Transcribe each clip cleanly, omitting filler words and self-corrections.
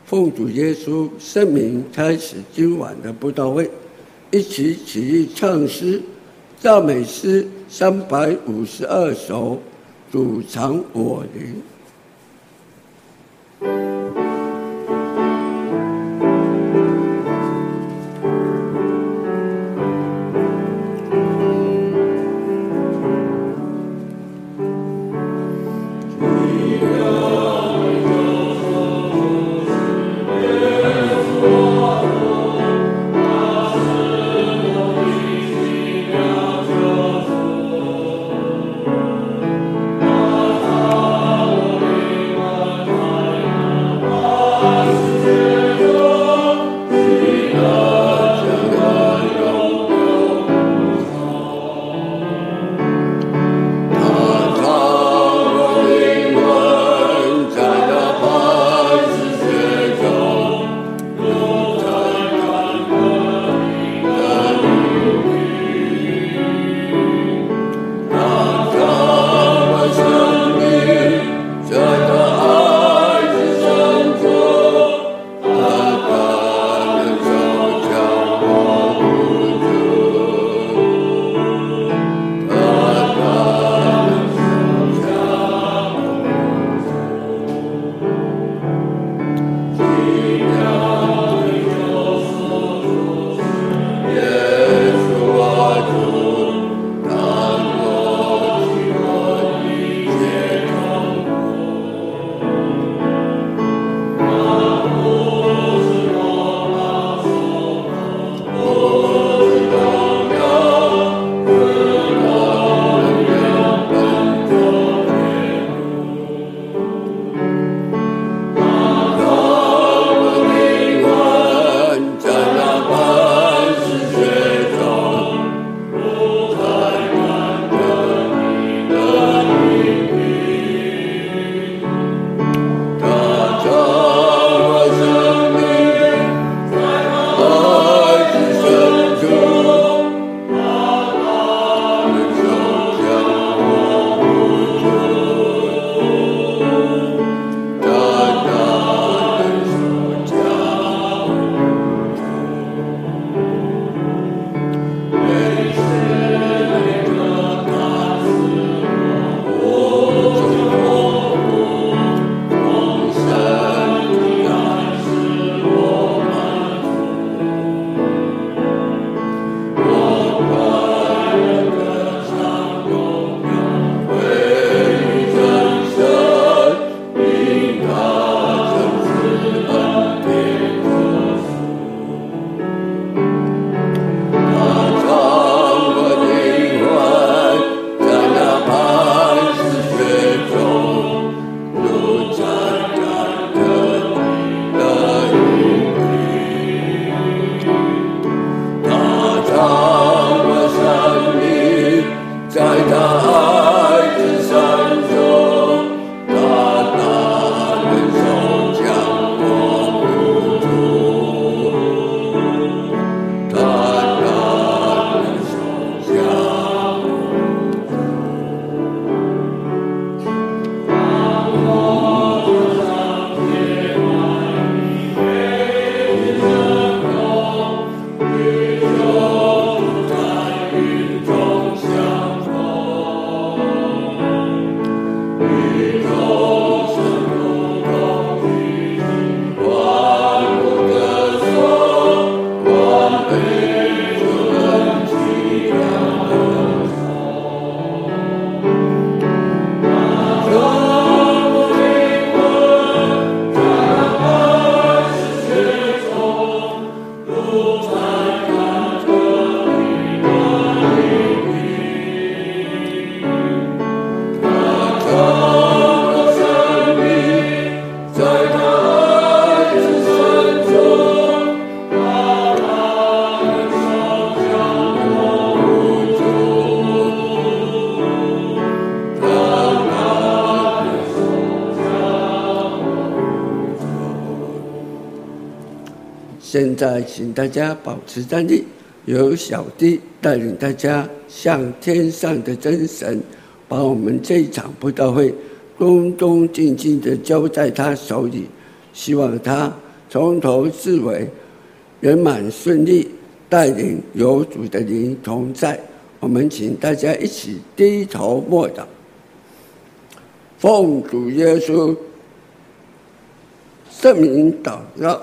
奉主耶稣圣名开始今晚的布道会，一起起立唱诗，赞美诗352首，主常我灵。现在请大家保持站立，由小弟带领大家向天上的真神，把我们这一场布道会恭恭敬敬地交在他手里，希望他从头至尾圆满顺利，带领有主的灵同在。我们请大家一起低头默祷，奉主耶稣圣名祷告，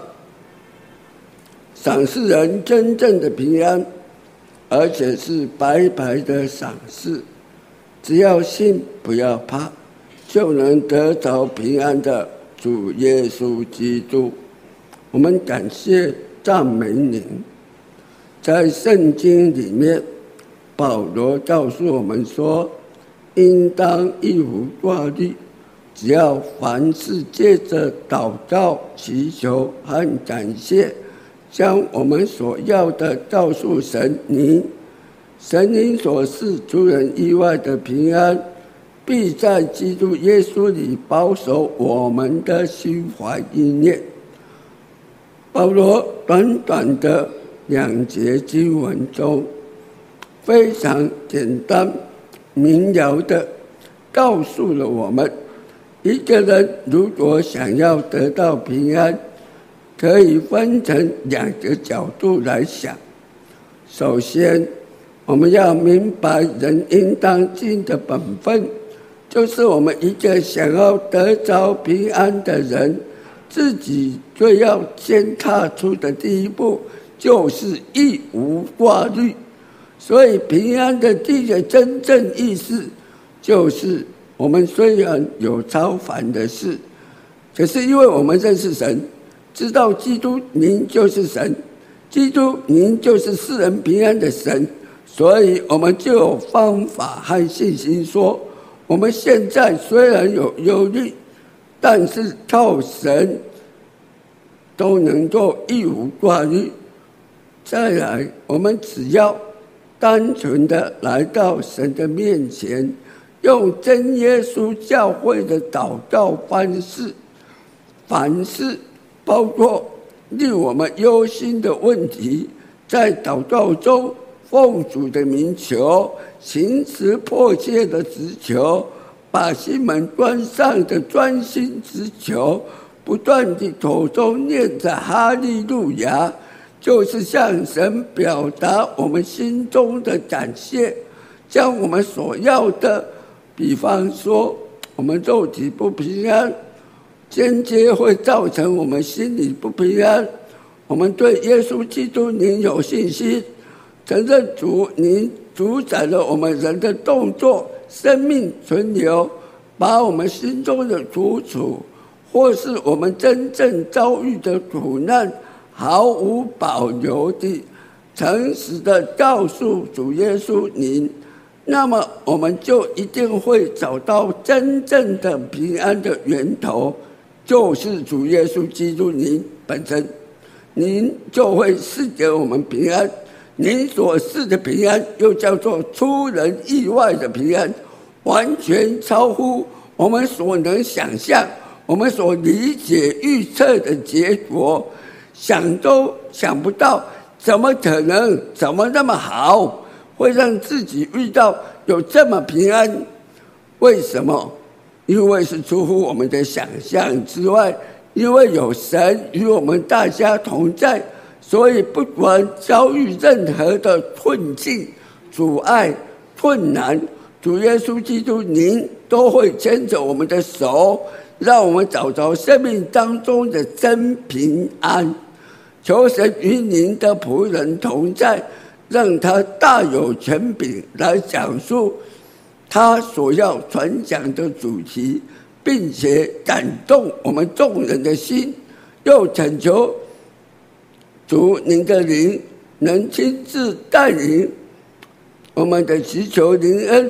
赏赐人真正的平安，而且是白白的赏赐。只要信，不要怕，就能得着平安的主耶稣基督。我们感谢赞美您。在圣经里面，保罗告诉我们说，应当一无挂虑，只要凡事借着祷告、祈求和感谢，将我们所要的告诉神您。神您所示出人意外的平安，必在基督耶稣里保守我们的心怀意念。保罗短短的2节经文中，非常简单明了的告诉了我们，一个人如果想要得到平安，可以分成2个角度来想。首先，我们要明白人应当尽的本分，就是我们一个想要得着平安的人，自己最要先踏出的第一步，就是一无挂虑。所以平安的第一个真正意思，就是我们虽然有超凡的事，可是因为我们认识神，知道基督您就是神，基督您就是赐人平安的神，所以我们就有方法和信心说，我们现在虽然有忧虑，但是靠神都能够一无挂虑。再来，我们只要单纯的来到神的面前，用真耶稣教会的祷告方式，凡事包括令我们忧心的问题，在祷告中奉主的名求，行持迫切的直求，把心门关上的专心直求，不断地口中念着哈利路亚，就是向神表达我们心中的感谢，将我们所要的，比方说我们肉体不平安，间接会造成我们心里不平安。我们对耶稣基督您有信心，承认主您主宰了我们人的动作、生命存留，把我们心中的苦楚，或是我们真正遭遇的苦难，毫无保留地诚实地告诉主耶稣您，那么我们就一定会找到真正的平安的源头，就是主耶稣基督您本身。您就会赐给我们平安，您所赐的平安又叫做出人意外的平安，完全超乎我们所能想象、我们所理解预测的结果，想都想不到，怎么可能，怎么那么好，会让自己遇到有这么平安？为什么？因为是出乎我们的想象之外，因为有神与我们大家同在，所以不管遭遇任何的困境、阻碍、困难，主耶稣基督您都会牵着我们的手，让我们找着生命当中的真平安。求神与您的仆人同在，让他大有权柄来讲述他所要传讲的主题，并且感动我们众人的心，又恳求主您的灵能亲自带领我们的祈求灵恩。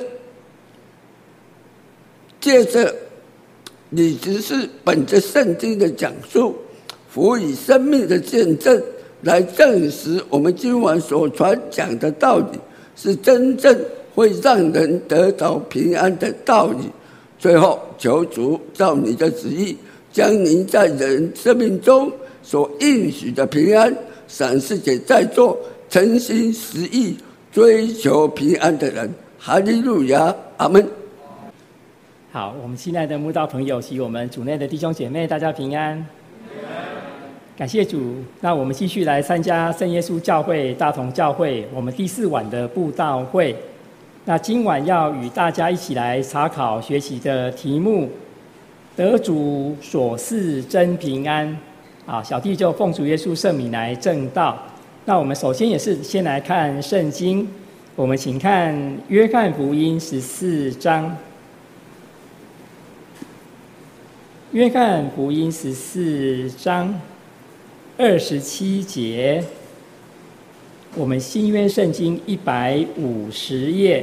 接着李执事本着圣经的讲述，辅以生命的见证，来证实我们今晚所传讲的道理是真正会让人得到平安的道理。最后求主照你的旨意，将您在人生命中所应许的平安赏赐给在座诚心实意追求平安的人。哈利路亚，阿们。 好，我们亲爱的慕道朋友及我们主内的弟兄姐妹，大家平安。 感谢主。那我们继续来参加圣耶稣教会大同教会我们第4晚的布道会。那今晚要与大家一起来查考学习的题目，得主所赐真平安。小弟就奉主耶稣圣名来证道。那我们首先也是先来看圣经，我们请看约翰福音14章。约翰福音14章27节，我们新约圣经150页。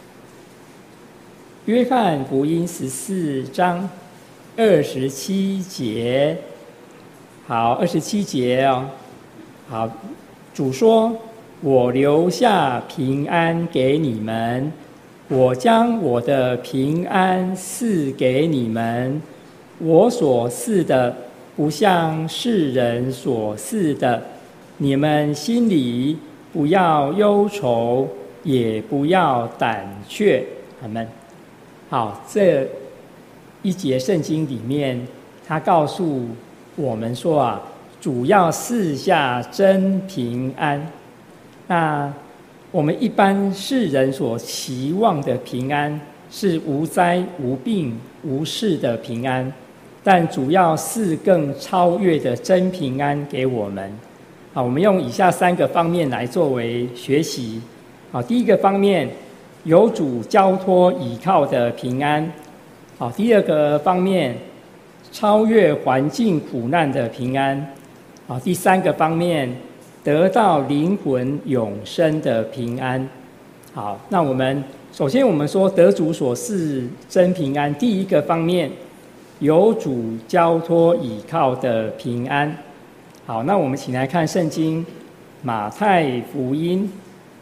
约翰福音14章27节，好，27节哦。好，主说：“我留下平安给你们，我将我的平安赐给你们。我所赐的，不像世人所赐的。你们心里不要忧愁，也不要胆怯。”阿们。好，这一节圣经里面，他告诉我们说主要赐下真平安。那我们一般世人所期望的平安，是无灾无病无事的平安，但主要是更超越的真平安给我们。我们用以下3个方面来作为学习。第一个方面，有主交托倚靠的平安。第2个方面，超越环境苦难的平安。第3个方面，得到灵魂永生的平安。好，那我们首先我们说得主所赐真平安，第一个方面，有主交托倚靠的平安。好，那我们请来看圣经马太福音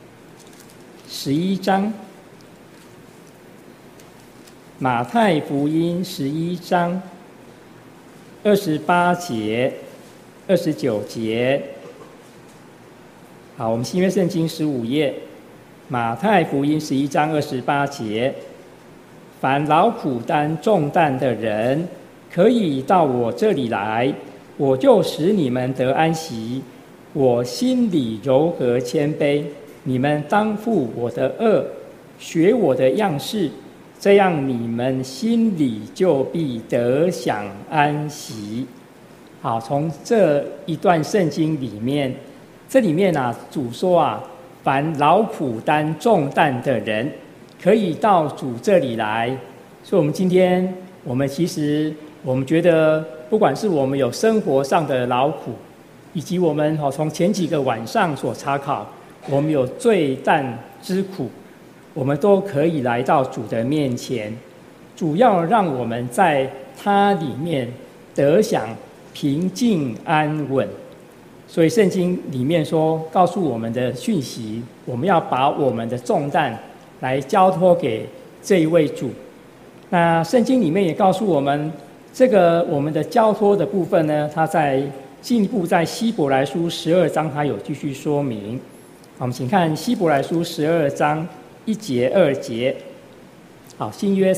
11章。马太福音11章28节、29节。好，我们新约圣经15页，马太福音11章28节：凡劳苦担重担的人，可以到我这里来，我就使你们得安息。我心里柔和谦卑，你们当负我的轭，学我的样式，这样你们心里就必得享安息。好，从这一段圣经里面，这里面主说凡劳苦担重担的人，可以到主这里来。所以我们今天，我们觉得，不管是我们有生活上的劳苦，以及我们从前几个晚上所查考，我们有罪担之苦，我们都可以来到主的面前。主要让我们在他里面得享平静安稳。所以圣经里面说，告诉我们的讯息，我们要把我们的重担来交托给这一位主。那圣经里面也告诉我们，这个我们的交托的部分呢，它进一步在希伯来书12章，它有继续说明。我们请看希伯来书12章1节2节。好，新约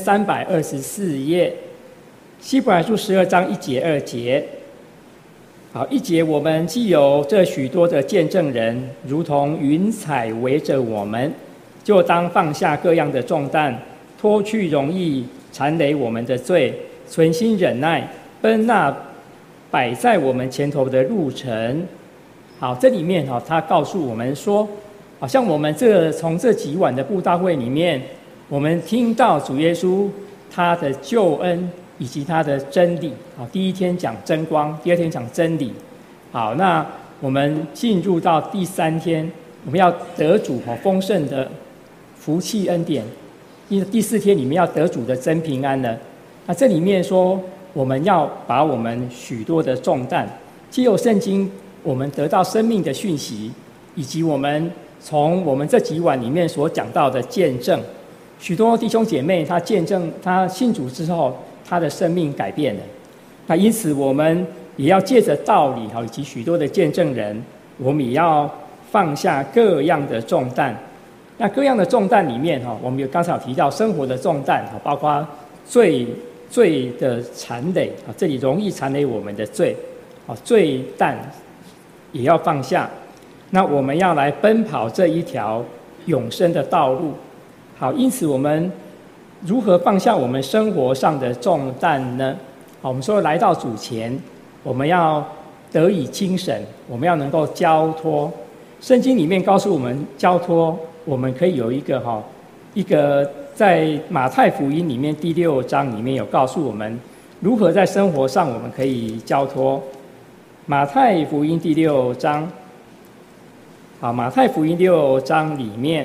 324页，希伯来书12章1节2节。好，1节，我们既有这许多的见证人，如同云彩围着我们，就当放下各样的重担，脱去容易缠累我们的罪，存心忍耐，奔那摆在我们前头的路程。好，这里面他告诉我们说，好像我们从这几晚的布道会里面，我们听到主耶稣他的救恩以及他的真理。好，第一天讲真光，第2天讲真理。好，那我们进入到第3天，我们要得主丰盛的福气恩典。第4天里面要得主的真平安了。那这里面说，我们要把我们许多的重担，藉由圣经，我们得到生命的讯息，以及我们从我们这几晚里面所讲到的见证，许多弟兄姐妹他见证他信主之后，他的生命改变了。那因此我们也要借着道理以及许多的见证人，我们也要放下各样的重担。那各样的重担里面我们刚才有提到生活的重担，包括罪的缠累，这里容易缠累我们的罪， 罪担也要放下。那我们要来奔跑这一条永生的道路。好，因此我们如何放下我们生活上的重担呢？好，我们说来到主前，我们要得以轻省，我们要能够交托。圣经里面告诉我们，交托我们可以有一个在马太福音里面第6章里面有告诉我们，如何在生活上我们可以交托。马太福音第6章，好，马太福音6章里面，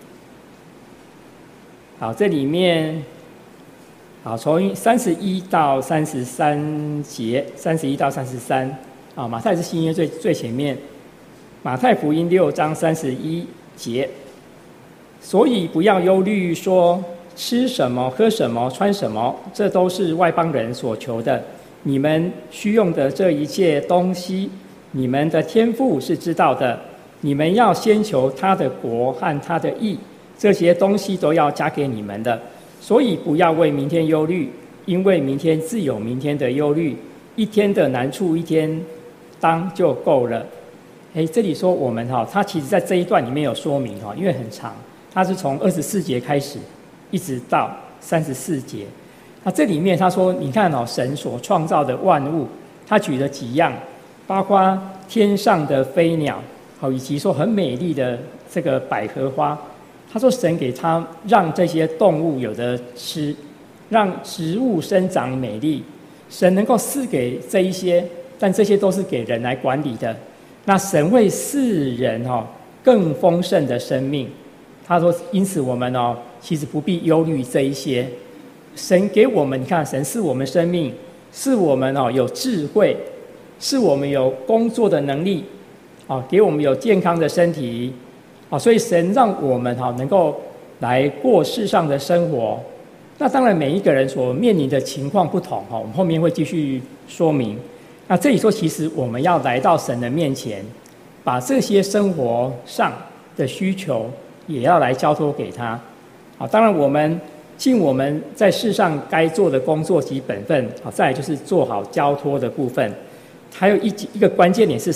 好，这里面，好，从31到33节，31到33，啊，马太是新约最前面，马太福音6章31节，所以不要忧虑说吃什么、喝什么、穿什么，这都是外邦人所求的。你们需用的这一切东西，你们的天父是知道的。你们要先求他的国和他的义，这些东西都要加给你们的。所以不要为明天忧虑，因为明天自有明天的忧虑，一天的难处一天当就够了。这里说我们他其实在这一段里面有说明因为很长，他是从24节开始，一直到34节。那这里面他说，你看神所创造的万物，他举了几样，包括天上的飞鸟，以及说很美丽的这个百合花。他说神给他让这些动物有的吃，让植物生长美丽。神能够赐给这一些，但这些都是给人来管理的。那神会赐人更丰盛的生命。他说，因此我们其实不必忧虑这一些。神给我们，你看，神赐我们生命，是我们有智慧，是我们有工作的能力，给我们有健康的身体，所以神让我们能够来过世上的生活。那当然，每一个人所面临的情况不同，我们后面会继续说明。那这里说，其实我们要来到神的面前，把这些生活上的需求也要来交托给他。当然我们尽我们在世上该做的工作及本分，再来就是做好交托的部分。还有一个关键点是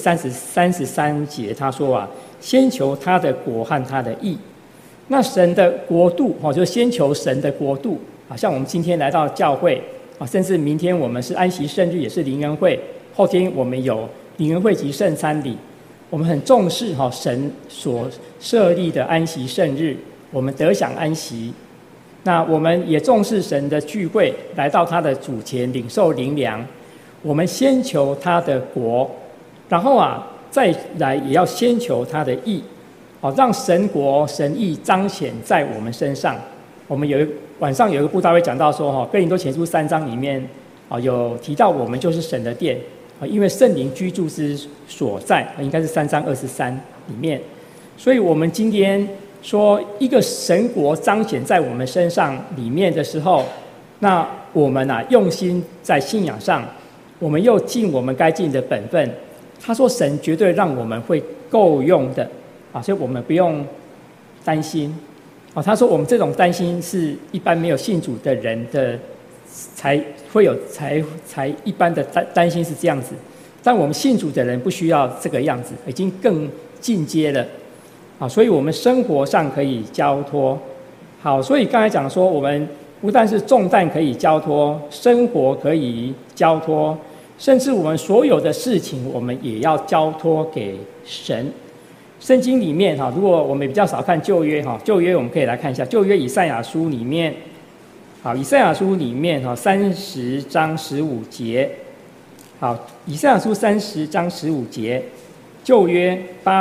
33节，他说先求他的国和他的义。那神的国度就是先求神的国度。像我们今天来到教会，甚至明天我们是安息圣日，也是灵恩会，后天我们有灵恩会及圣餐礼。我们很重视神所设立的安息圣日，我们得享安息。那我们也重视神的聚会，来到他的主前领受灵粮。我们先求他的国，然后再来也要先求他的义，让神国神义彰显在我们身上。我们晚上有一个布道会讲到说，哥林多前书3章里面有提到我们就是神的殿，因为圣灵居住之所在，应该是3章23里面。所以我们今天说一个神国彰显在我们身上里面的时候，那我们用心在信仰上，我们又尽我们该尽的本分。他说神绝对让我们会够用的，所以我们不用担心。他说我们这种担心是一般没有信主的人的才会有，才一般的担心是这样子，但我们信主的人不需要这个样子，已经更进阶了。所以我们生活上可以交托。好，所以刚才讲说，我们不但是重担可以交托，生活可以交托，甚至我们所有的事情，我们也要交托给神。圣经里面如果我们比较少看旧约，旧约我们可以来看一下旧约以赛亚书里面，以赛亚书里面30章15节，以赛亚书30章15节，旧约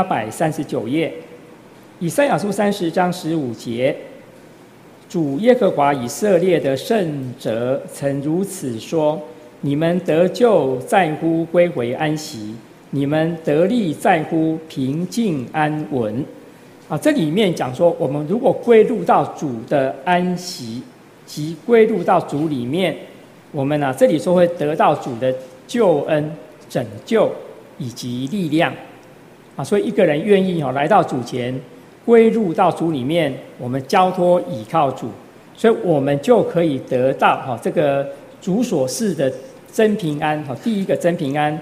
839页。以赛亚书30章15节，主耶和华以色列的圣者曾如此说：你们得救在乎归回安息，你们得力在乎平静安稳。这里面讲说，我们如果归入到主的安息，即归入到主里面，我们这里说会得到主的救恩、拯救以及力量。所以一个人愿意来到主前，归入到主里面，我们交托倚靠主，所以我们就可以得到这个主所赐的真平安。第一个真平安，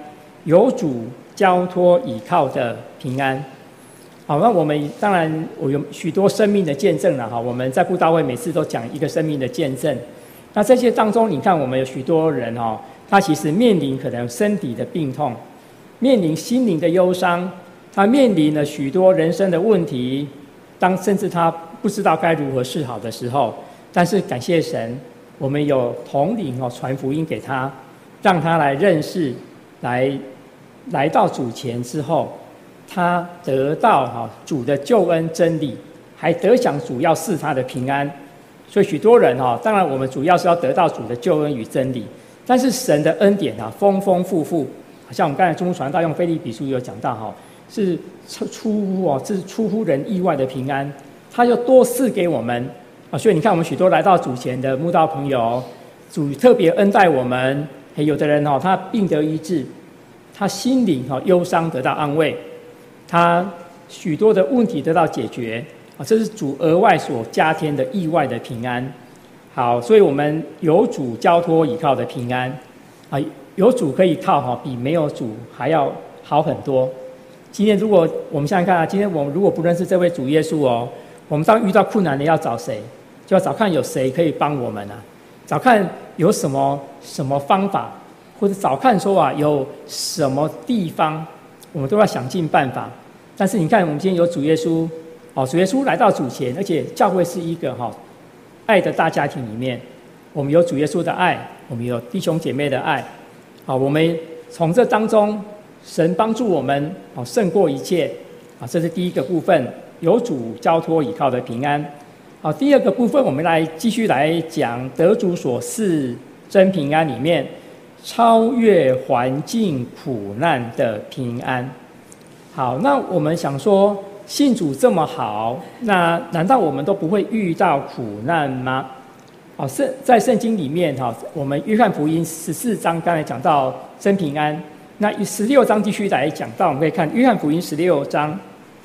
有主交托倚靠的平安。好，那我们当然我有许多生命的见证了哈。我们在布道会每次都讲一个生命的见证。那这些当中，你看我们有许多人哈，他其实面临可能身体的病痛，面临心灵的忧伤，他面临了许多人生的问题，甚至他不知道该如何是好的时候，但是感谢神，我们有统领传福音给他，让他来认识，来到主前之后。他得到主的救恩真理，还得享主要赐他的平安。所以许多人当然我们主要是要得到主的救恩与真理，但是神的恩典丰丰富富，好像我们刚才中书传道用腓立比书有讲到是出乎人意外的平安，他就多赐给我们所以你看我们许多来到主前的慕道朋友，主特别恩待我们。有的人他病得医治，他心灵忧伤得到安慰，他许多的问题得到解决这是主额外所加添的意外的平安。好，所以我们有主交托倚靠的平安有主可以靠比没有主还要好很多。今天如果我们想想看今天我们如果不认识这位主耶稣我们当遇到困难的要找谁？就要找看有谁可以帮我们找看有什么方法，或者找看说有什么地方，我们都要想尽办法。但是你看我们今天有主耶稣主耶稣来到主前，而且教会是一个爱的大家庭里面，我们有主耶稣的爱，我们有弟兄姐妹的爱我们从这当中神帮助我们胜过一切这是第一个部分，有主交托倚靠的平安。第二个部分我们继续来讲得主所赐真平安里面超越环境苦难的平安。好，那我们想说信主这么好，那难道我们都不会遇到苦难吗？在圣经里面我们约翰福音14章刚才讲到真平安，那16章继续来讲到，我们可以看约翰福音16章。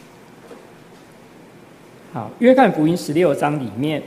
好，约翰福音16章里面，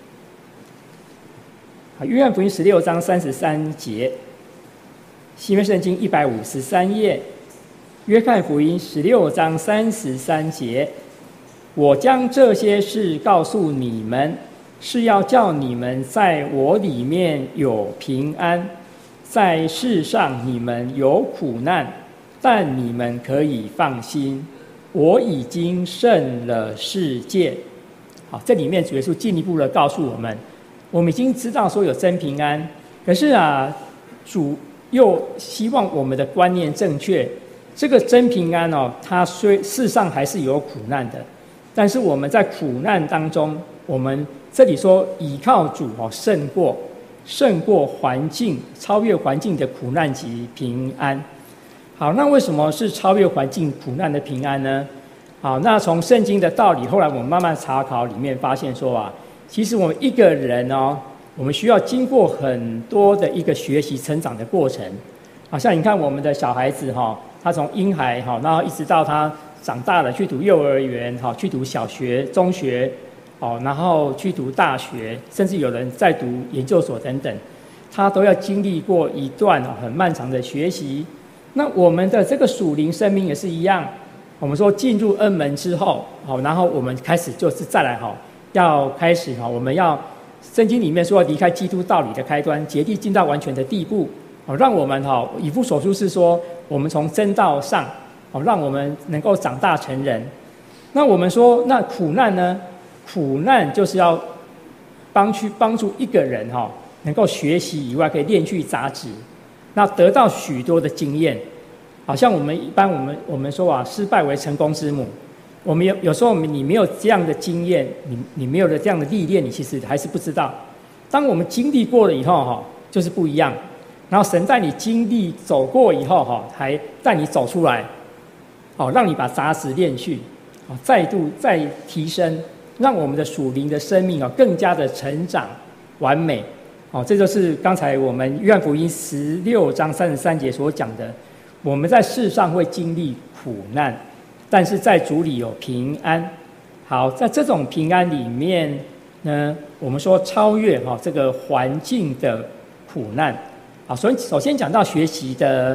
约翰福音16章33节，新约圣经153页，约翰福音16章33节，我将这些事告诉你们，是要叫你们在我里面有平安，在世上你们有苦难，但你们可以放心，我已经胜了世界。好，这里面主耶稣进一步的告诉我们，我们已经知道说有真平安，可是主又希望我们的观念正确。这个真平安它世上还是有苦难的，但是我们在苦难当中，我们这里说倚靠主胜过环境，超越环境的苦难及平安。好，那为什么是超越环境苦难的平安呢？好，那从圣经的道理，后来我们慢慢查考里面发现说其实我们一个人我们需要经过很多的一个学习成长的过程。好像你看我们的小孩子他从婴孩然后一直到他长大了去读幼儿园去读小学、中学然后去读大学，甚至有人在读研究所等等，他都要经历过一段很漫长的学习。那我们的这个属灵生命也是一样，我们说进入恩门之后然后我们开始就是再来要开始我们要圣经里面说离开基督道理的开端，竭力进到完全的地步让我们以弗所书是说我们从真道上让我们能够长大成人。那我们说那苦难呢？苦难就是要帮助一个人能够学习以外，可以练去杂质，那得到许多的经验。好像我们一般我们说失败为成功之母。我们有时候你没有这样的经验，你没有了这样的历练，你其实还是不知道。当我们经历过了以后就是不一样。然后神带你经历走过以后还带你走出来让你把杂质练去再提升，让我们的属灵的生命更加的成长完美这就是刚才我们约翰福音16章33节所讲的，我们在世上会经历苦难，但是在主里有平安。好，在这种平安里面呢，我们说超越这个环境的苦难。所以首先讲到学习的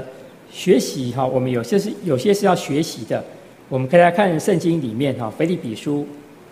学习哈，我们有些是要学习的。我们可以来看圣经里面哈，腓立比书。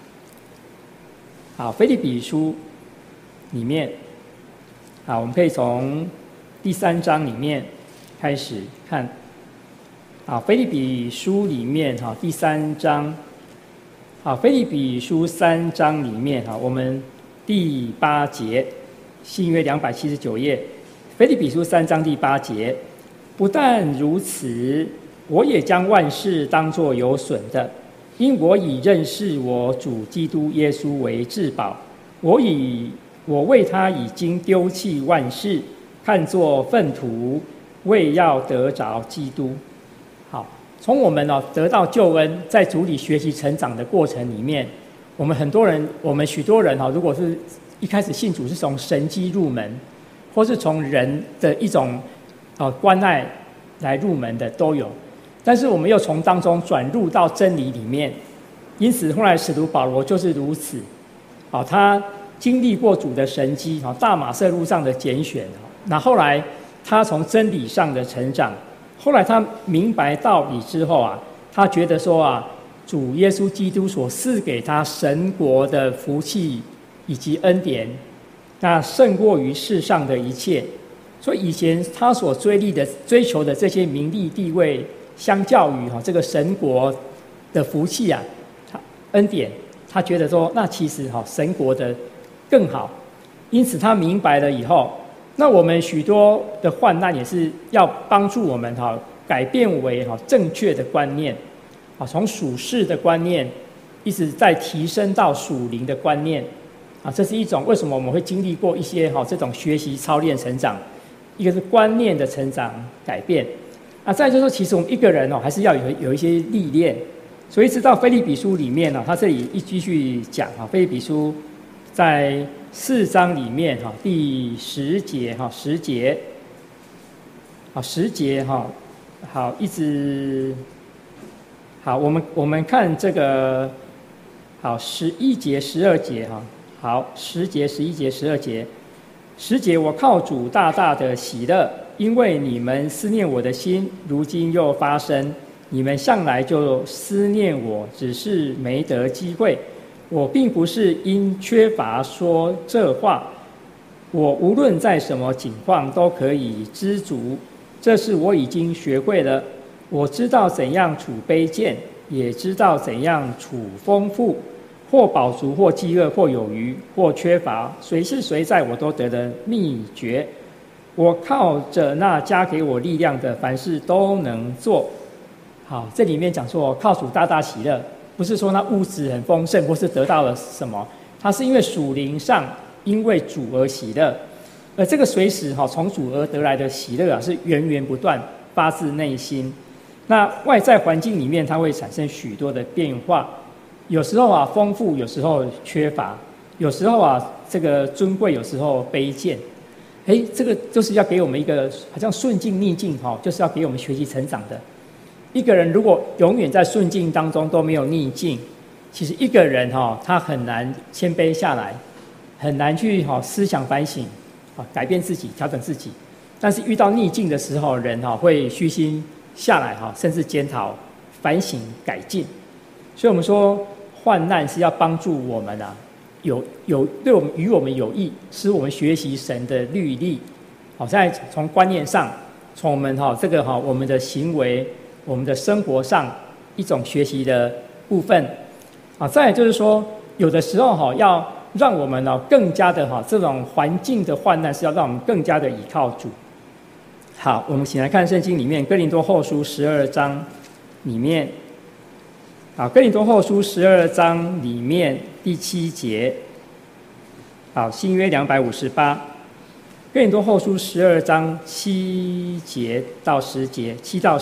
好，腓立比书里面，好，我们可以从第3章里面开始看。好，腓立比书里面哈，第3章。好，腓立比书3章里面哈，我们第8节，新约279页，腓立比书3章第8节。不但如此，我也将万事当作有损的，因我已认识我主基督耶稣为至宝。我为他已经丢弃万事，看作粪土，为要得着基督。好，从我们得到救恩，在主里学习成长的过程里面，我们许多人如果是一开始信主是从神迹入门，或是从人的一种关爱来入门的都有，但是我们又从当中转入到真理里面，因此后来使徒保罗就是如此。他经历过主的神迹，大马色路上的拣选，那后来他从真理上的成长，后来他明白道理之后他觉得说主耶稣基督所赐给他神国的福气以及恩典，那胜过于世上的一切。所以以前他所追求的这些名利地位，相较于这个神国的福气恩典，他觉得说那其实神国的更好。因此他明白了以后，那我们许多的患难也是要帮助我们改变为正确的观念，从属世的观念一直在提升到属灵的观念。这是一种为什么我们会经历过一些这种学习操练成长，一个是观念的成长改变，再就是说其实我们一个人还是要有一些历练。所以一直到腓立比书里面他这里继续讲腓立比书在4章里面第10节10节10节好一直好我们看这个好11节12节好10节11节12节10节，我靠主大大的喜乐，因为你们思念我的心如今又发生，你们向来就思念我，只是没得机会。我并不是因缺乏说这话，我无论在什么情况都可以知足，这是我已经学会了。我知道怎样处卑贱，也知道怎样处丰富，或饱足，或饥饿，或有余，或缺乏，谁是谁在我都得了秘诀。我靠着那加给我力量的，凡事都能做。好，这里面讲说靠主大大喜乐，不是说那物质很丰盛或是得到了什么，它是因为属灵上因为主而喜乐，而这个随时从主而得来的喜乐是源源不断发自内心。那外在环境里面它会产生许多的变化，有时候丰富，有时候缺乏，有时候这个尊贵，有时候卑贱。这个就是要给我们一个好像顺境逆境就是要给我们学习成长的。一个人如果永远在顺境当中都没有逆境，其实一个人他很难谦卑下来，很难去思想反省，改变自己，调整自己。但是遇到逆境的时候，人会虚心下来甚至检讨、反省、改进。所以我们说患难是要帮助我们对我们与我们有益，使我们学习神的律例。在从观念上，从我们我们的行为、我们的生活上一种学习的部分。再来就是说，有的时候要让我们更加的这种环境的患难是要让我们更加的倚靠主。好，我们请来看圣经里面哥林多后书12章里面。好，哥林多后书12章里面第7节。好，新约258。哥林多后书12章7节到10节，7到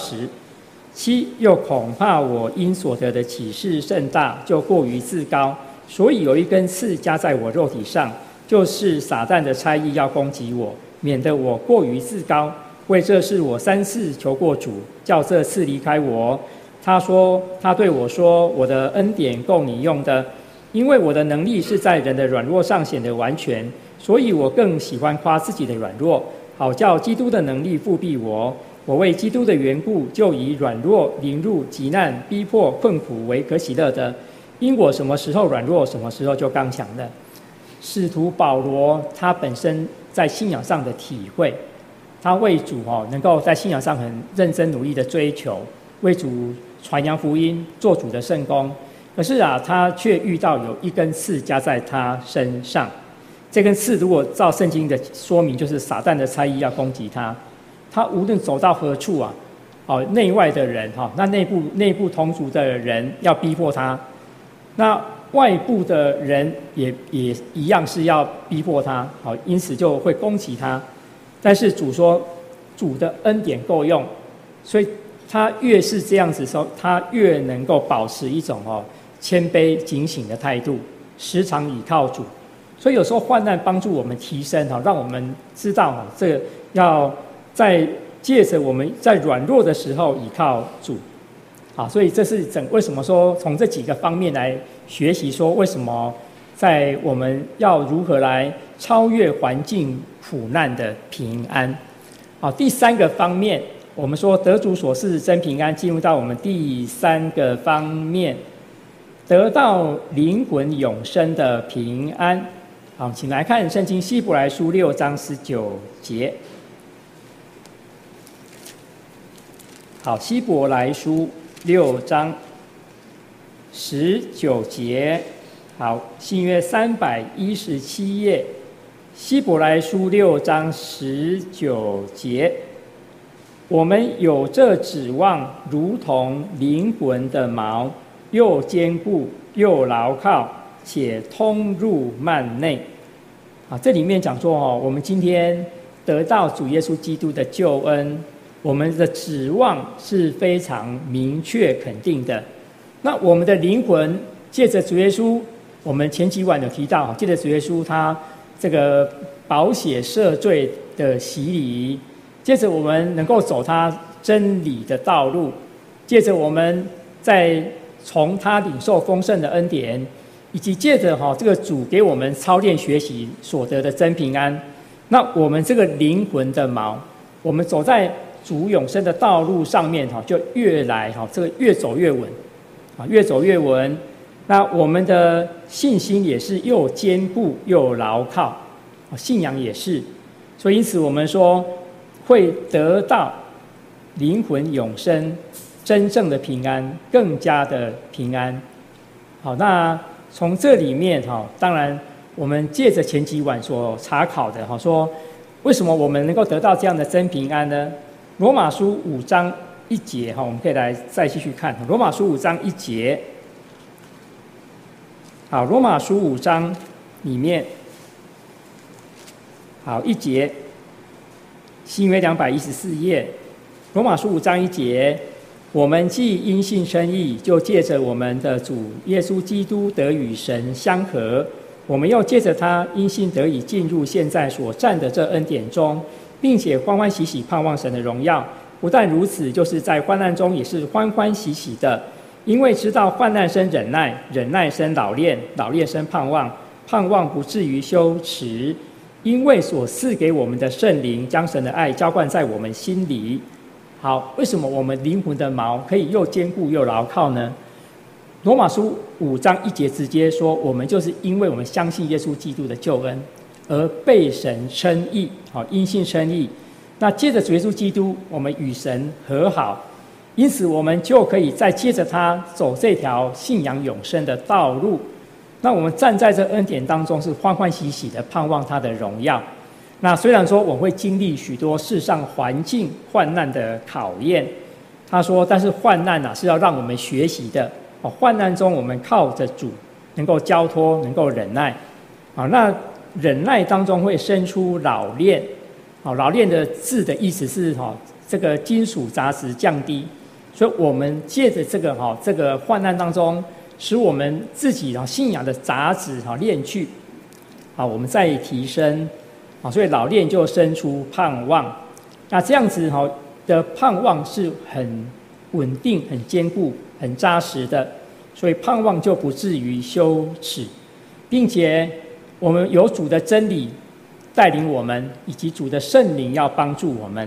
10。7又恐怕我因所得的启示甚大，就过于自高，所以有一根刺加在我肉体上，就是撒旦的差役要攻击我，免得我过于自高。为这事我3次求过主，叫这刺离开我。他对我说，我的恩典够你用的，因为我的能力是在人的软弱上显得完全，所以我更喜欢夸自己的软弱，好叫基督的能力复庇我。 我为基督的缘故，就以软弱、凌辱、急难、逼迫、困苦为可喜乐的。因我什么时候软弱，什么时候就刚强了。使徒保罗他本身在信仰上的体会，他为主能够在信仰上很认真努力的追求，为主传扬福音，做主的圣工。可是他却遇到有一根刺加在他身上。这根刺如果照圣经的说明，就是撒旦的差役要攻击他。他无论走到何处内外的人那内部同族的人要逼迫他，那外部的人也一样是要逼迫他，因此就会攻击他。但是主说，主的恩典够用，所以他越是这样子的时候，他越能够保持一种谦卑警醒的态度，时常倚靠主。所以有时候患难帮助我们提升，让我们知道这个要借着我们在软弱的时候倚靠主。所以这是为什么说从这几个方面来学习，说为什么在我们要如何来超越环境苦难的平安。第三个方面，我们说得主所赐真平安，进入到我们第三个方面，得到灵魂永生的平安。好，请来看圣经希伯来书6章19节。好，希伯来书6章19节。好，新约317页，希伯来书6章19节。我们有这指望，如同灵魂的锚，又坚固又牢靠，且通入幔内。这里面讲说我们今天得到主耶稣基督的救恩，我们的指望是非常明确肯定的。那我们的灵魂借着主耶稣，我们前几晚有提到，借着主耶稣他这个宝血赦罪的洗礼，借着我们能够走他真理的道路，借着我们在从他领受丰盛的恩典，以及借着这个主给我们操练学习所得的真平安，那我们这个灵魂的锚，我们走在主永生的道路上面就越来这个越走越稳，越走越稳。那我们的信心也是又坚固又牢靠，信仰也是。所以因此我们说会得到灵魂永生真正的平安，更加的平安。好，那从这里面当然我们借着前几晚所查考的说为什么我们能够得到这样的真平安呢？罗马书5章1节我们可以来再继续看罗马书5章1节。好，罗马书5章里面，好1节，新约214页，罗马书5章1节，我们既因信称义，就借着我们的主耶稣基督得与神相合，我们又借着他因信得以进入现在所占的这恩典中，并且欢欢喜喜盼望神的荣耀。不但如此，就是在患难中也是欢欢喜喜的，因为知道患难生忍耐，忍耐生老练，老练生盼望，盼望不至于羞耻。因为所赐给我们的圣灵将神的爱浇灌在我们心里。好，为什么我们灵魂的锚可以又坚固又牢靠呢？罗马书5章1节直接说，我们就是因为我们相信耶稣基督的救恩而被神称义，因信称义。那接着主耶稣基督，我们与神和好，因此我们就可以再接着他走这条信仰永生的道路。那我们站在这恩典当中，是欢欢喜喜的盼望他的荣耀。那虽然说我会经历许多世上环境患难的考验，他说，但是患难是要让我们学习的。患难中我们靠着主能够交托，能够忍耐。那忍耐当中会生出老练。老练的字的意思是这个金属杂质降低，所以我们借着这个患难当中，使我们自己信仰的杂质练去，我们再提升，所以老练就生出盼望。那这样子的盼望是很稳定、很坚固、很扎实的，所以盼望就不至于羞耻，并且我们有主的真理带领我们，以及主的圣灵要帮助我们，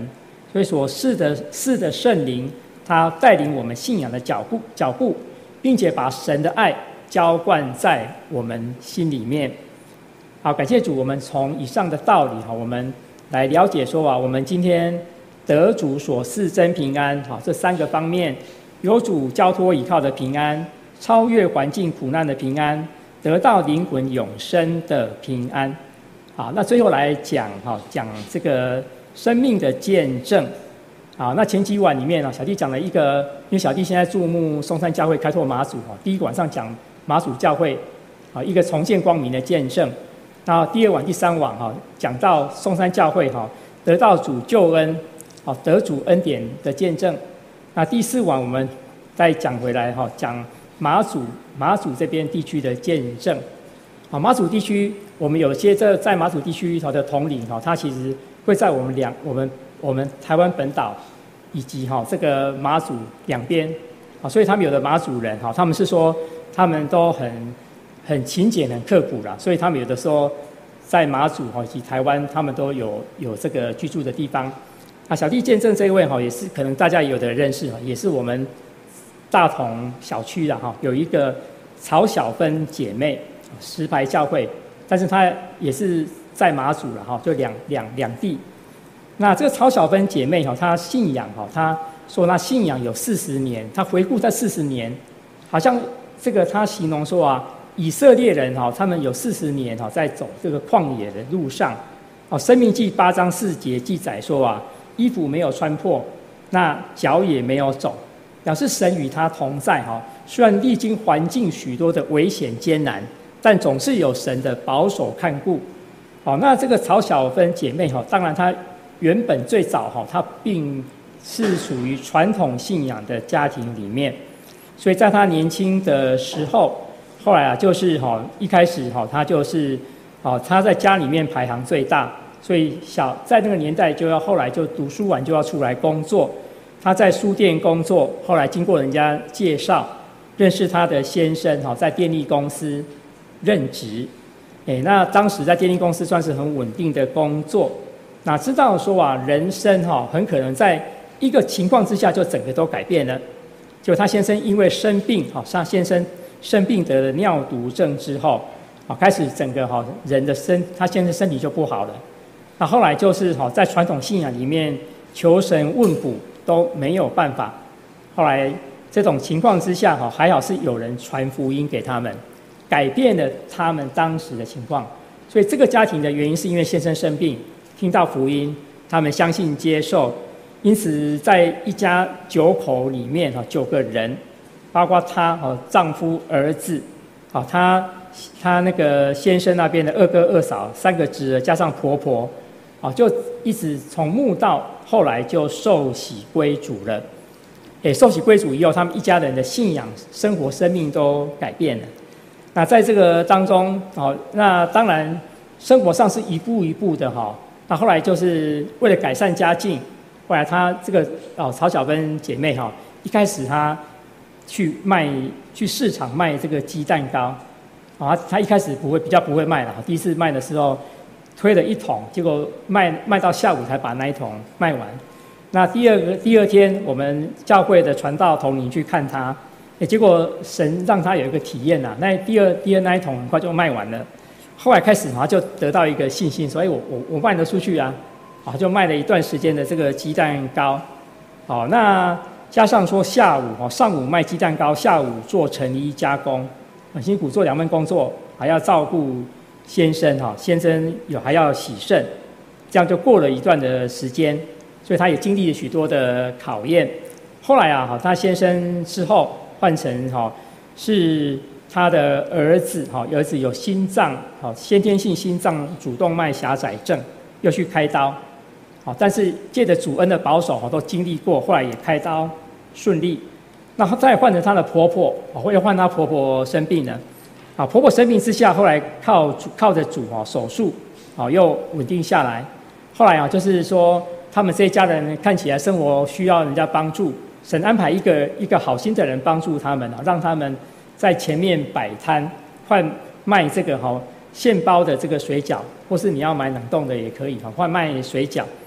所以所赐的圣灵，他带领我们信仰的脚步，并且把神的爱浇灌在我们心里面。好，感谢主，我们从以上的道理我们来了解说我们今天得主所赐真平安这3个方面，有主交托依靠的平安，超越环境苦难的平安，得到灵魂永生的平安。好，那最后来讲这个生命的见证。好，那前几晚里面小弟讲了一个，因为小弟现在注目松山教会开拓马祖第一个晚上讲马祖教会一个重见光明的见证。然后第2晚、第3晚讲到松山教会得到主救恩得主恩典的见证。那第4晚我们再讲回来讲马祖这边地区的见证。马祖地区我们有些在马祖地区的统领他其实会在我们台湾本岛以及这个马祖两边所以他们有的马祖人他们是说他们都很勤俭很刻苦啦，所以他们有的时候在马祖以及台湾他们都有这个居住的地方。小弟见证这一位也是可能大家有的认识也是我们大同小区的有一个曹小芬姐妹石牌教会，但是她也是在马祖了就两地。那这个曹小芬姐妹她信仰她说她信仰有40年，她回顾这40年，好像这个她形容说以色列人他们有40年在走这个旷野的路上。申命记8章4节记载说衣服没有穿破，那脚也没有肿，表示神与他同在虽然历经环境许多的危险艰难，但总是有神的保守看顾。那这个曹小芬姐妹当然她原本最早她并是属于传统信仰的家庭里面，所以在她年轻的时候，后来就是一开始她就是她在家里面排行最大，所以在那个年代后来就读书完就要出来工作。她在书店工作，后来经过人家介绍认识她的先生在电力公司任职。那当时在电力公司算是很稳定的工作，哪知道说人生很可能在一个情况之下就整个都改变了。就他先生因为生病他先生生病得了尿毒症之后开始整个人的他先生身体就不好了。那后来就是在传统信仰里面求神问卜都没有办法，后来这种情况之下还好是有人传福音给他们，改变了他们当时的情况。所以这个家庭的原因是因为先生生病，听到福音，他们相信接受，因此在一家9口里面9个人，包括她丈夫儿子她那个先生那边的2哥2嫂3个侄儿加上婆婆就一直从慕道，后来就受洗归主了。受洗归主以后，他们一家人的信仰生活生命都改变了。那在这个当中那当然生活上是一步一步的那后来就是为了改善家境，后来她这个曹小芬姐妹一开始她去市场卖这个鸡蛋糕她一开始比较不会卖了，第一次卖的时候推了1桶，结果卖到下午才把那1桶卖完。那第二天我们教会的传道同领去看她，结果神让她有一个体验那第二那1桶很快就卖完了。后来开始就得到一个信心，所以我卖得出去就卖了一段时间的这个鸡蛋糕。那加上说上午卖鸡蛋糕，下午做成衣加工，很辛苦，做2份工作，还要照顾先生先生还要洗肾，这样就过了一段的时间，所以他也经历了许多的考验。后来他先生之后换成是他的儿子有心脏先天性心脏主动脉狭窄症，又去开刀但是借着主恩的保守都经历过，后来也开刀顺利。那再换成他的婆婆又换他婆婆生病了婆婆生病之下，后来靠着主手术又稳定下来。后来就是说他们这一家人看起来生活需要人家帮助，神安排一个好心的人帮助他们让他们在前面摆摊换卖这个现包的这个水饺，或是你要买冷冻的也可以换卖水饺。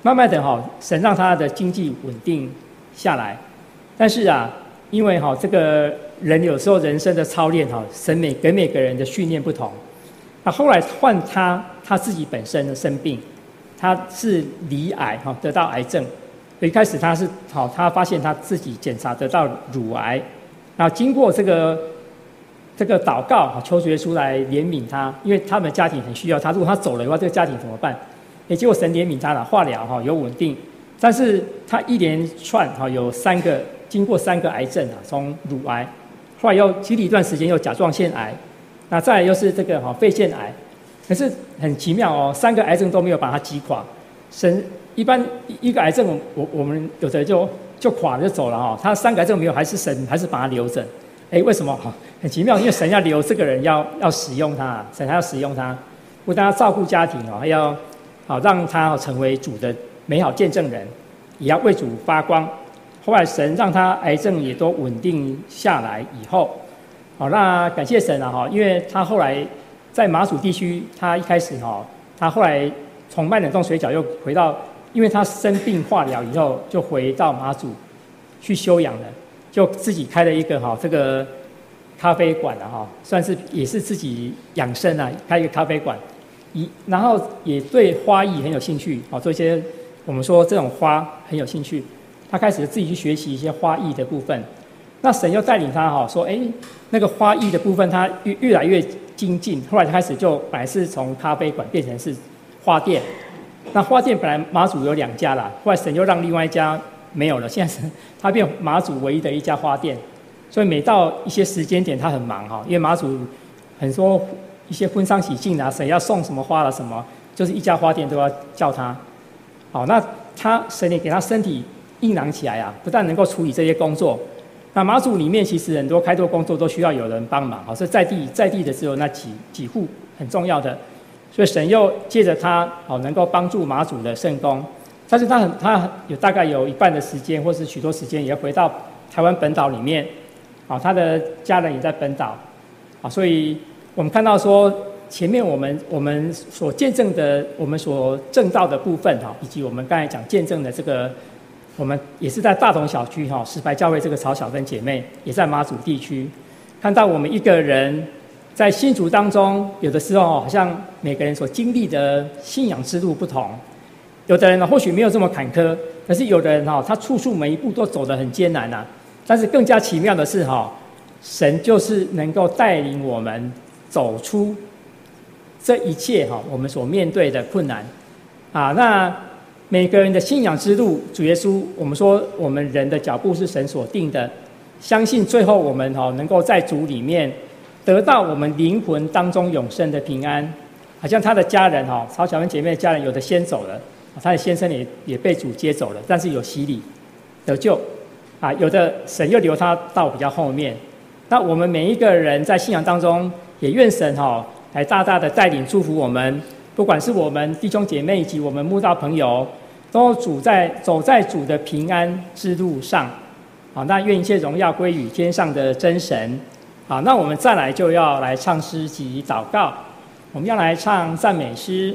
慢慢的神让他的经济稳定下来。但是因为这个人有时候人生的操练神给每个人的训练不同。那后来换他自己本身的生病，他是罹癌得到癌症。一开始他发现他自己检查得到乳癌，然后经过这个祷告求主耶稣来怜悯他，因为他们家庭很需要他，如果他走了的话，这个家庭怎么办？结果神怜悯他了，化疗有稳定，但是他一连串有经过3个癌症从乳癌，后来又经历一段时间又甲状腺癌，那再来又是这个肺腺癌，可是很奇妙3个癌症都没有把他击垮。神一般一个癌症我们有的就垮了就走了他3个癌症没有，神还是把他留着。为什么？很奇妙，因为神要留这个人要使用他，神还要使用他，不但要照顾家庭还要让他成为主的美好见证人，也要为主发光。后来神让他癌症也都稳定下来以后，那感谢神因为他后来在马祖地区，他一开始他后来从卖冷冻水饺又回到，因为他生病化疗以后就回到马祖去休养了，就自己开了一个这个咖啡馆算是也是自己养生开一个咖啡馆，然后也对花艺很有兴趣做一些我们说这种花很有兴趣，他开始自己去学习一些花艺的部分。那神又带领他说那个花艺的部分他越来越精进，后来开始本来是从咖啡馆变成是花店。那花店本来马祖有2家啦，后来神又让另外一家没有了，现在是他变马祖唯一的一家花店。所以每到一些时间点他很忙因为马祖很多一些婚丧喜庆神要送什么花了什么，就是一家花店都要叫他。那神也给他身体硬朗起来不但能够处理这些工作。那马祖里面其实很多开拓工作都需要有人帮忙所以在地的只有那几户很重要的，所以神又借着他能够帮助马祖的圣工。但是他大概有一半的时间或是许多时间也回到台湾本岛里面他的家人也在本岛所以我们看到说前面我们所见证的我们所证道的部分以及我们刚才讲见证的这个，我们也是在大同小区石牌教会这个曹小芬姐妹也在马祖地区，看到我们一个人在信主当中，有的时候好像每个人所经历的信仰之路不同，有的人或许没有这么坎坷，可是有的人他处处每一步都走得很艰难但是更加奇妙的是神就是能够带领我们走出这一切我们所面对的困难那每个人的信仰之路，主耶稣我们说我们人的脚步是神所定的，相信最后我们能够在主里面得到我们灵魂当中永生的平安。好像他的家人曹小芬姐妹的家人有的先走了，他的先生也被主接走了，但是有洗礼得救有的神又留他到比较后面。那我们每一个人在信仰当中也愿神来大大的带领祝福我们，不管是我们弟兄姐妹以及我们慕道朋友，都走在主的平安之路上那愿一切荣耀归于天上的真神那我们再来就要来唱诗及祷告。我们要来唱赞美诗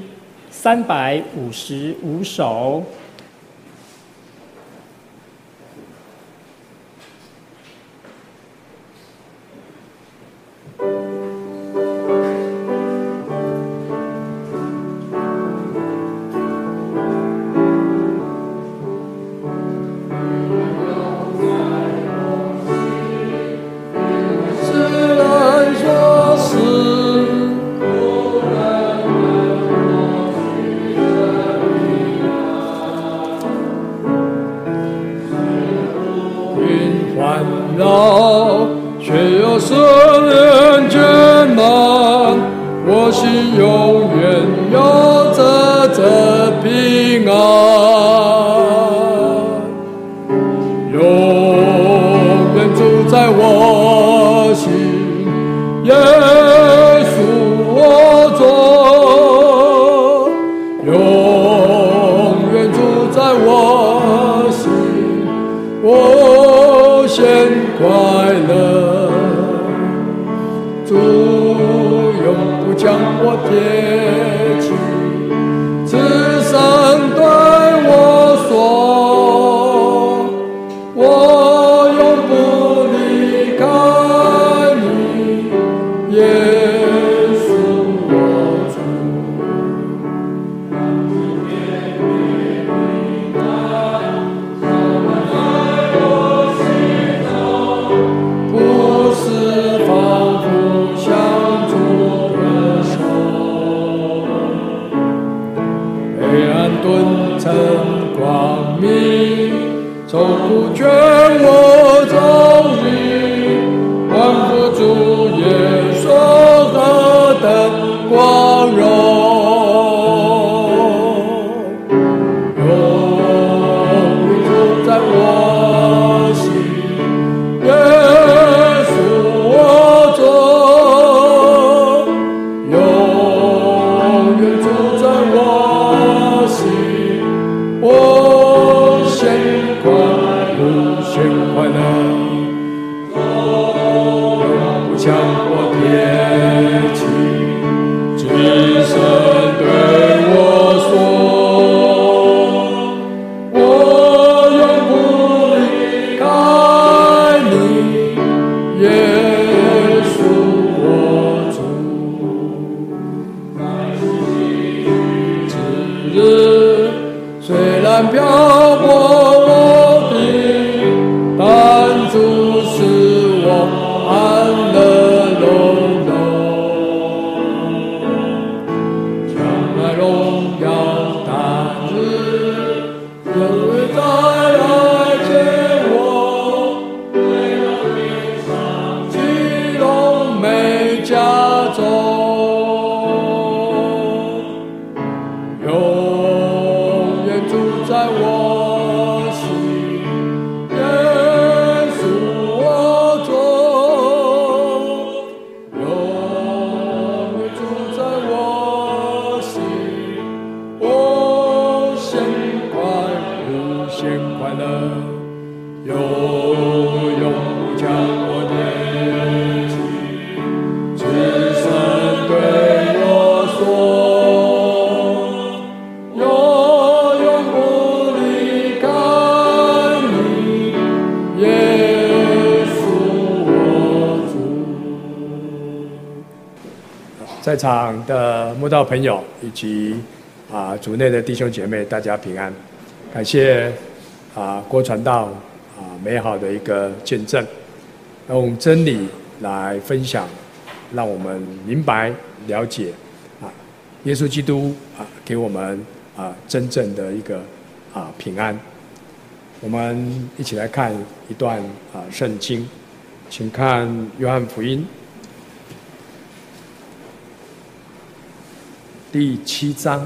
355首。 将我撇弃，只剩对我爱你，耶稣我主。不是仿佛相助的手，黑暗顿成光明，愁苦劝我终日，万福主耶稣何等光荣，永远住在我心，耶稣我主，永远住在我心，我显快乐，永不向我撇弃，只身对我说，我永不离开你，耶稣我主。指日虽然漂泊我的，但主使我安乐融融，将来荣耀大日，人会再来见我，基隆美家中，永远住在我心，耶稣我主，永远住在我心，我显快乐，永不将我撇弃，只身对我说，永不离开你，耶稣我主。 在场的慕道朋友以及主内的弟兄姐妹，大家平安。感谢郭传道美好的一个见证，用真理来分享，让我们明白了解耶稣基督给我们真正的一个平安。我们一起来看一段圣经，请看约翰福音第7章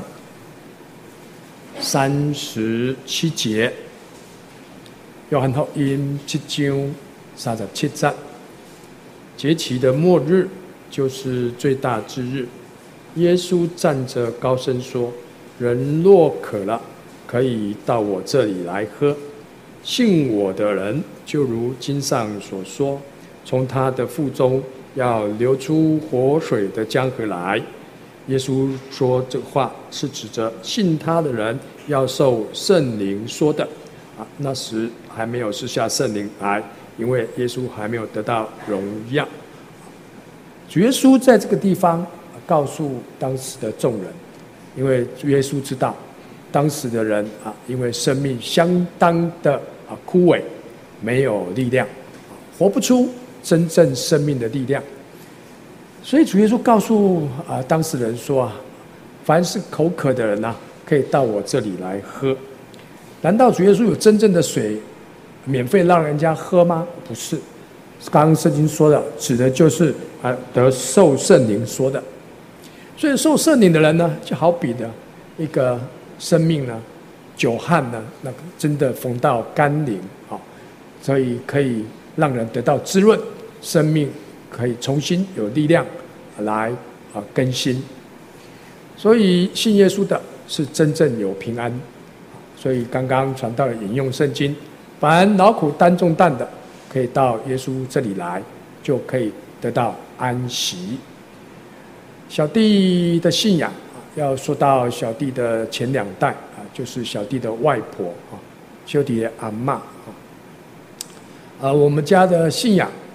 37节。约翰福音7章37节，节期的末日就是最大之日。耶稣站着高声说：“人若渴了，可以到我这里来喝。信我的人，就如经上所说，从他的腹中要流出活水的江河来。”耶稣说这话是指着信他的人要受圣灵说的。那时还没有赐下圣灵来，因为耶稣还没有得到荣耀。主耶稣在这个地方告诉当时的众人，因为主耶稣知道当时的人因为生命相当的枯萎，没有力量，活不出真正生命的力量，所以主耶稣告诉当时人说凡是口渴的人可以到我这里来喝。难道主耶稣有真正的水免费让人家喝吗？不是，刚刚圣经说的指的就是得受圣灵说的。所以受圣灵的人呢，就好比的一个生命呢，久旱呢，那真的逢到甘霖所以可以让人得到滋润，生命可以重新有力量来更新。所以信耶稣的是真正有平安。所以刚刚传道引用圣经，凡劳苦担重担的，可以到耶稣这里来，就可以得到安息。小弟的信仰要说到小弟的前2代就是小弟的外婆小弟的阿嬷我们家的信仰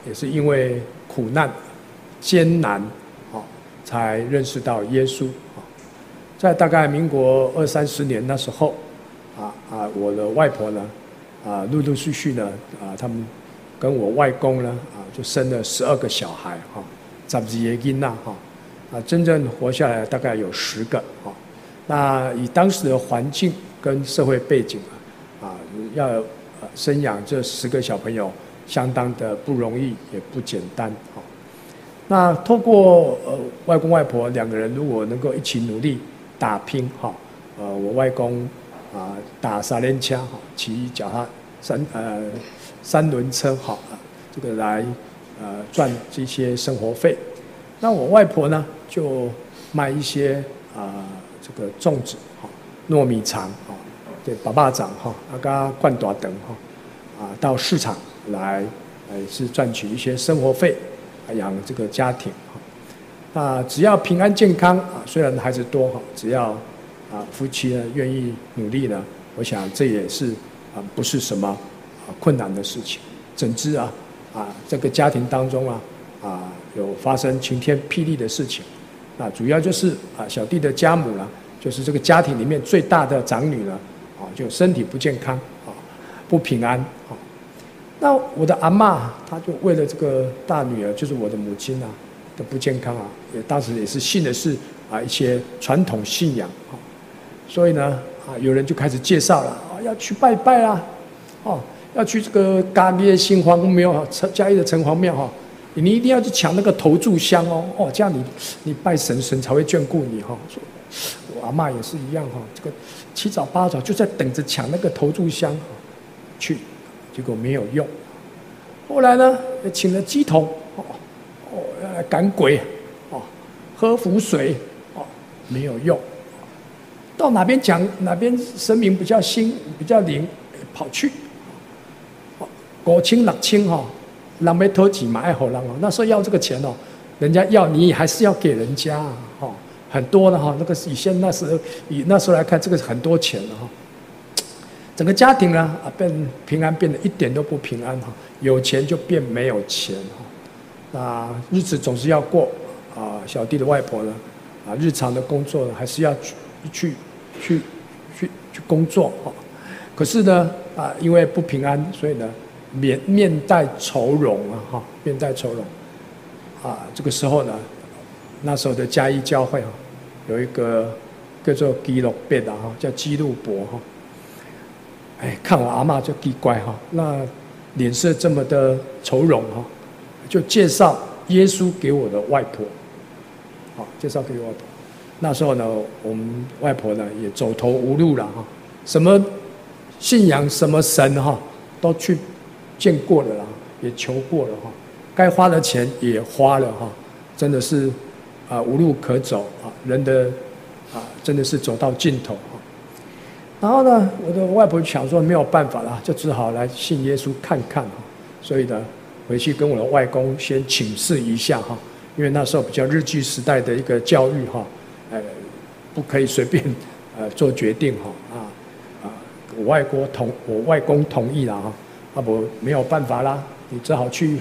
也是因为苦难、艰难，才认识到耶稣。在大概民国20-30年那时候，我的外婆呢，陆陆续续呢，他们跟我外公呢，就生了12个小孩，12个囡仔真正活下来大概有10个。那以当时的环境跟社会背景要生养这10个小朋友，相当的不容易，也不简单。那透过外公外婆2个人如果能够一起努力打拼，我外公打3轮车，骑脚踏3轮车，这个来赚这些生活费。那我外婆呢，就卖一些这个粽子，糯米肠，对，粑粑掌，跟灌大肠，到市场来是赚取一些生活费，养这个家庭。只要平安健康，虽然孩子多，只要夫妻呢愿意努力呢，我想这也是不是什么困难的事情。怎知这个家庭当中有发生晴天霹雳的事情。那主要就是小弟的家母呢，就是这个家庭里面最大的长女呢，就身体不健康，不平安。那我的阿嬷，她就为了这个大女儿，就是我的母亲的不健康也当时也是信的是一些传统信仰，所以呢有人就开始介绍了，要去拜拜啦，要去这个嘉义的新皇庙，嘉义的城隍庙，你一定要去抢那个头炷香这样你拜神才会眷顾你说我阿嬷也是一样这个七早八早就在等着抢那个头炷香去，结果没有用。后来呢，请了乩童要来赶鬼喝符水没有用。到哪边讲哪边神明比较新比较灵，跑去5千6千人要讨钱嘛，爱给人那时候要这个钱人家要你还是要给人家很多的那个以那时候来看，这个很多钱了整个家庭呢变平安变得一点都不平安有钱就变没有钱那日子总是要过小弟的外婆呢日常的工作呢还是要去工作可是呢因为不平安，所以呢面带愁容面带愁容这个时候呢，那时候的嘉义教会有一个叫做基路伯叫基路伯看我阿嬷就奇怪那脸色这么的愁容就介绍耶稣给我的外婆介绍给我外婆。那时候呢，我们外婆呢也走投无路了什么信仰什么神都去见过了啦，也求过了该花的钱也花了真的是无路可走人的真的是走到尽头然后呢，我的外婆想说没有办法了，就只好来信耶稣看看所以呢，回去跟我的外公先请示一下因为那时候比较日据时代的一个教育不可以随便做决定我外公同意了没有办法啦，你只好去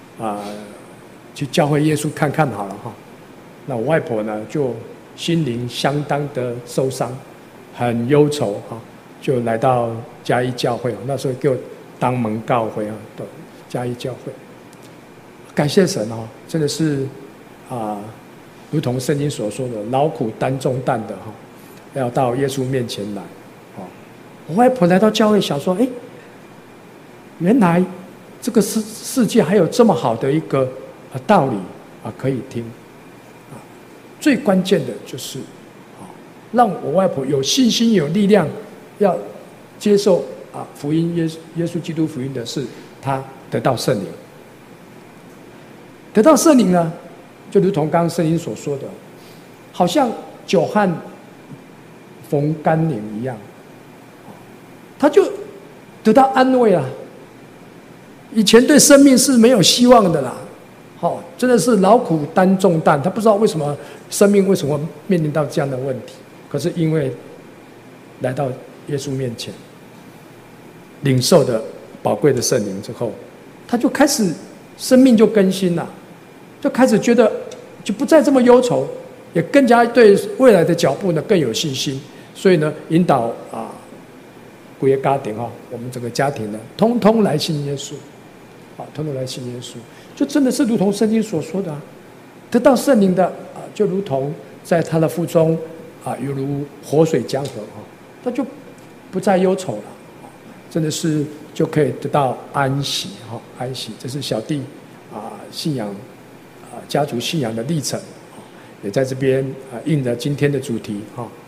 教会耶稣看看好了那我外婆呢就心灵相当的受伤，很忧愁就来到嘉义教会那时候给我当门告会到嘉义教会。感谢神真的是如同圣经所说的，劳苦担重担的要到耶稣面前来我外婆来到教会想说原来这个世界还有这么好的一个道理可以听最关键的就是让我外婆有信心有力量要接受福音耶稣基督福音的是她得到圣灵。得到圣灵呢，就如同刚刚圣经所说的，好像久旱逢甘霖一样，他就得到安慰了。以前对生命是没有希望的啦，真的是劳苦担重担，他不知道为什么生命为什么面临到这样的问题，可是因为来到耶稣面前，领受的宝贵的圣灵之后，他就开始生命就更新了，就开始觉得就不再这么忧愁，也更加对未来的脚步呢更有信心。所以呢，引导整个家庭我们整个家庭呢，通通来信耶稣，通通来信耶稣，就真的是如同圣经所说的得到圣灵的就如同在他的腹中犹如活水江河他就不再忧愁了，真的是就可以得到安息安息。这是小弟信仰家族信仰的历程，也在这边应了今天的主题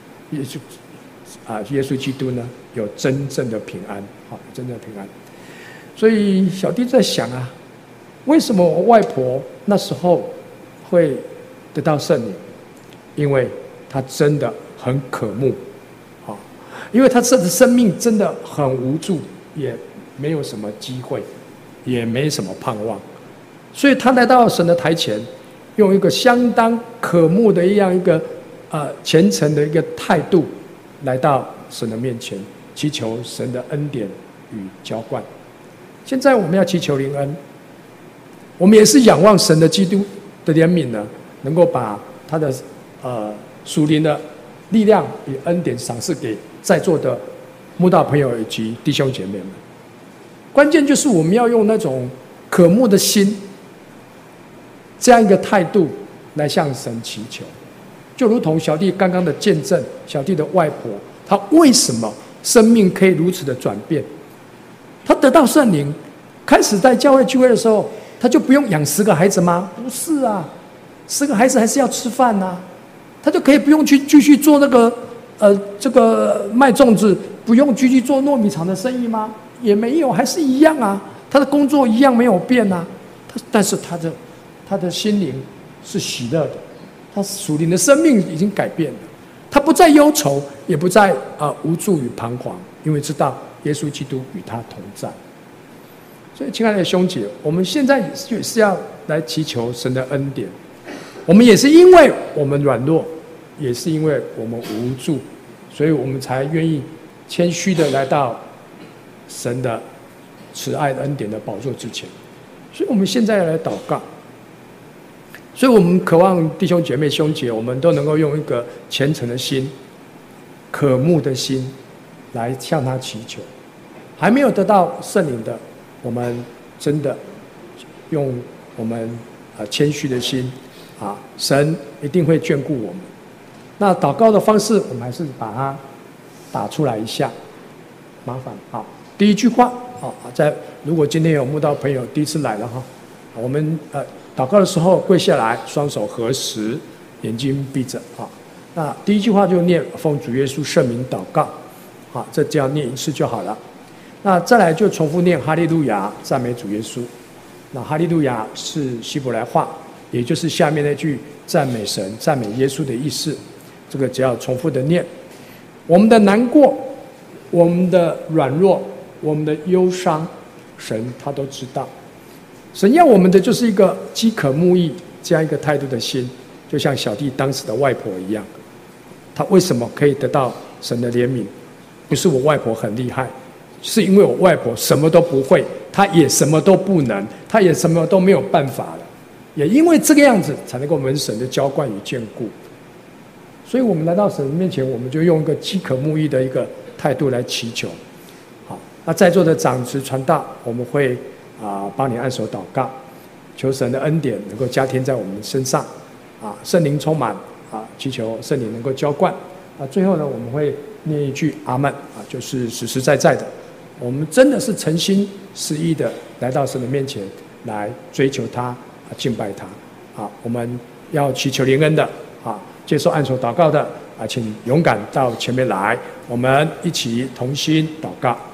耶稣基督呢有真正的平安，真正的平安。所以小弟在想为什么我外婆那时候会得到圣灵？因为她真的很渴慕，因为她的生命真的很无助，也没有什么机会，也没什么盼望，所以她来到神的台前，用一个相当渴慕的一个虔诚的一个态度，来到神的面前，祈求神的恩典与浇灌。现在我们要祈求灵恩，我们也是仰望神的基督的怜悯呢，能够把他的属灵的力量与恩典赏赐给在座的慕道朋友以及弟兄姐妹们。关键就是我们要用那种渴慕的心，这样一个态度来向神祈求。就如同小弟刚刚的见证，小弟的外婆，她为什么生命可以如此的转变？她得到圣灵，开始在教会聚会的时候，她就不用养10个孩子吗？不是10个孩子还是要吃饭她就可以不用去继续做那个这个卖粽子，不用继续做糯米厂的生意吗？也没有，还是一样她的工作一样没有变但是她的心灵是喜乐的。他属灵的生命已经改变了，他不再忧愁，也不再无助与彷徨，因为知道耶稣基督与他同在。所以，亲爱的兄姐，我们现在也是要来祈求神的恩典。我们也是因为我们软弱，也是因为我们无助，所以我们才愿意谦虚的来到神的慈爱的恩典的宝座之前。所以我们现在要来祷告。所以我们渴望弟兄姐妹兄姐，我们都能够用一个虔诚的心、渴慕的心来向他祈求。还没有得到圣灵的，我们真的用我们谦虚的心神一定会眷顾我们。那祷告的方式，我们还是把它打出来一下，麻烦第一句话如果今天有慕道朋友第一次来了我们祷告的时候跪下来，双手合十，眼睛闭着那第一句话就念奉主耶稣圣名祷告这只要念一次就好了。那再来就重复念哈利路亚，赞美主耶稣。那哈利路亚是希伯来话，也就是下面那句赞美神、赞美耶稣的意思。这个只要重复的念。我们的难过、我们的软弱、我们的忧伤，神他都知道。神要我们的就是一个饥渴慕义这样一个态度的心，就像小弟当时的外婆一样。他为什么可以得到神的怜悯？不是我外婆很厉害，是因为我外婆什么都不会，她也什么都不能，她也什么都没有办法了。也因为这个样子，才能够蒙神的浇灌与眷顾。所以我们来到神面前，我们就用一个饥渴慕义的一个态度来祈求。好，那在座的长子传道，我们会帮你按手祷告，求神的恩典能够加添在我们身上圣灵充满祈求圣灵能够浇灌最后呢，我们会念一句阿们就是实实在在的，我们真的是诚心实意的来到神的面前来追求他敬拜他我们要祈求灵恩的接受按手祷告的请勇敢到前面来，我们一起同心祷告。